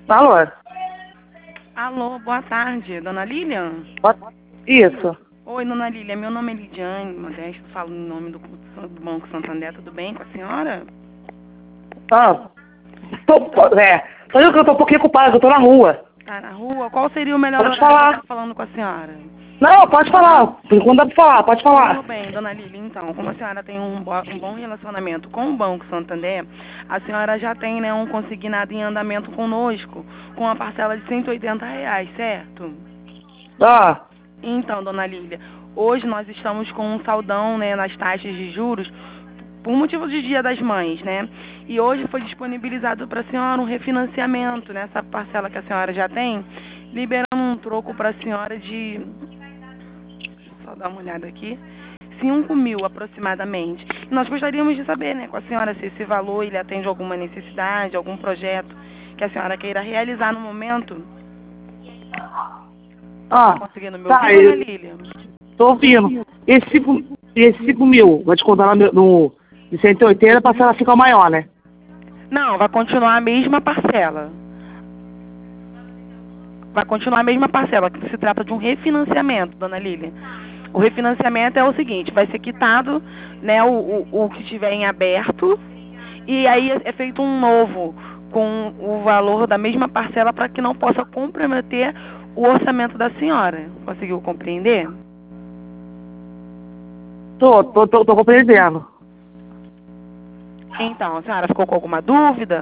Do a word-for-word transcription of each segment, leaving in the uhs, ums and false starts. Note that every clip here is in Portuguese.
Alô? Alô, boa tarde, dona Lilian? Isso. Oi, dona Lilian, meu nome é Lidiane Modesto, falo em nome do, do Banco Santander, tudo bem com a senhora? Ah, tô, é, só eu que eu tô um pouquinho ocupada, que eu tô na rua. Tá na rua? Qual seria o melhor Pode horário falar. pra estar falando com a senhora? Não, pode falar. Quando dá pra falar, pode falar. Tudo bem, dona Lilian, então, como a senhora tem um, bo um bom relacionamento com o Banco Santander, a senhora já tem, né, um consignado em andamento conosco, com uma parcela de cento e oitenta reais, certo? Ah, Então, dona Lília, hoje nós estamos com um saldão, né, nas taxas de juros por motivo de Dia das Mães, né? E hoje foi disponibilizado para a senhora um refinanciamento nessa parcela que a senhora já tem, liberando um troco para a senhora de, só dar uma olhada aqui, cinco mil aproximadamente. E nós gostaríamos de saber, né, com a senhora se esse valor ele atende alguma necessidade, algum projeto que a senhora queira realizar no momento. ah, Tá conseguindo me tá, ouvir, dona eu Lília? tô ouvindo. Esse cinco, esse cinco mil, vai descontar lá no, no, de cento e oitenta, a parcela fica maior, né? Não, vai continuar a mesma parcela. Vai continuar a mesma parcela, que se trata de um refinanciamento, dona Lília. O refinanciamento é o seguinte, vai ser quitado, né, o, o, o que estiver em aberto, e aí é feito um novo com o valor da mesma parcela para que não possa comprometer o orçamento da senhora. Conseguiu compreender? Tô, tô, tô, tô compreendendo. Então, a senhora ficou com alguma dúvida?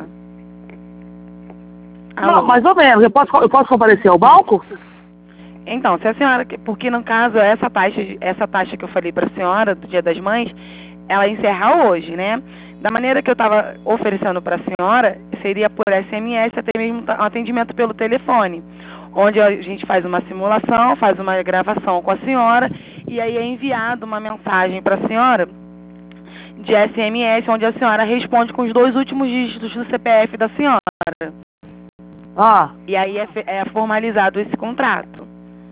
Não, Alô? mais ou menos. Eu posso, eu posso comparecer ao banco? Então, se a senhora, porque no caso essa taxa, essa taxa que eu falei para a senhora do Dia das Mães, ela encerra hoje, né? Da maneira que eu estava oferecendo para a senhora, seria por S M S, até mesmo um atendimento pelo telefone, onde a gente faz uma simulação, faz uma gravação com a senhora e aí é enviado uma mensagem para a senhora de S M S, onde a senhora responde com os dois últimos dígitos do C P F da senhora. Ah, E aí é, é formalizado esse contrato.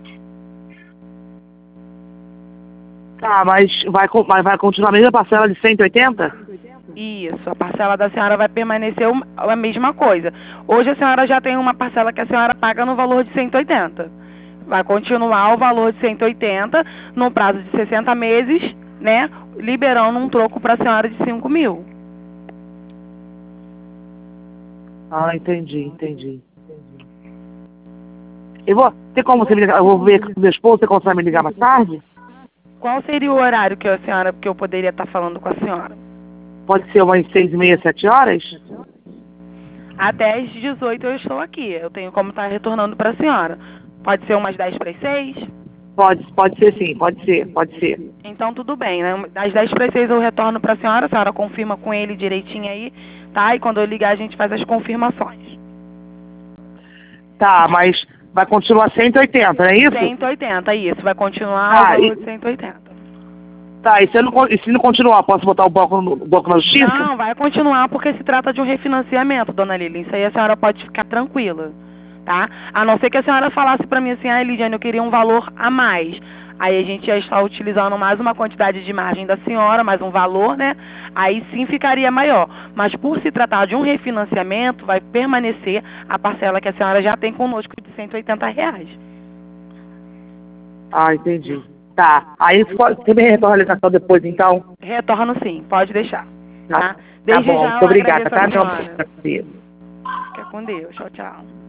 tá, mas vai, co- vai, vai continuar a mesma parcela de cento e oitenta? Isso, a parcela da senhora vai permanecer um- a mesma coisa. Hoje a senhora já tem uma parcela que a senhora paga no valor de cento e oitenta. Vai continuar o valor de cento e oitenta no prazo de sessenta meses, né? Liberando um troco para a senhora de cinco mil. Ah, entendi, entendi. Eu vou, tem como você me ligar? Eu vou ver com meu esposo, você consegue me ligar mais tarde? Qual seria o horário que a senhora, que eu poderia estar falando com a senhora? Pode ser umas seis e meia, sete horas? Até às dezoito eu estou aqui. Eu tenho como estar retornando para a senhora. Pode ser umas dez para as seis? Pode, pode ser sim, pode ser, pode ser. Então tudo bem, né? Às dez para as seis eu retorno para a senhora, a senhora confirma com ele direitinho aí, tá? E quando eu ligar a gente faz as confirmações. Tá, mas vai continuar cento e oitenta, não é isso? cento e oitenta, isso. Vai continuar o Tá, valor e, de cento e oitenta. tá, e se, eu não, con- e se não continuar, posso botar o banco, no, o banco na justiça? Não, vai continuar porque se trata de um refinanciamento, dona Lilian. Isso aí a senhora pode ficar tranquila, tá? A não ser que a senhora falasse pra mim assim, ah, Lidiane, eu queria um valor a mais. Aí a gente ia estar utilizando mais uma quantidade de margem da senhora, mais um valor, né? Aí sim ficaria maior. Mas por se tratar de um refinanciamento, vai permanecer a parcela que a senhora já tem conosco de cento e oitenta reais. Ah, entendi. Tá, aí você pode- você me retorna a ligação depois, então? Retorno sim, pode deixar. Tá, Tá? tá Desde bom, já muito eu obrigada, agradeço tá? a Meu senhora. amor. Fica com Deus. Tchau, tchau.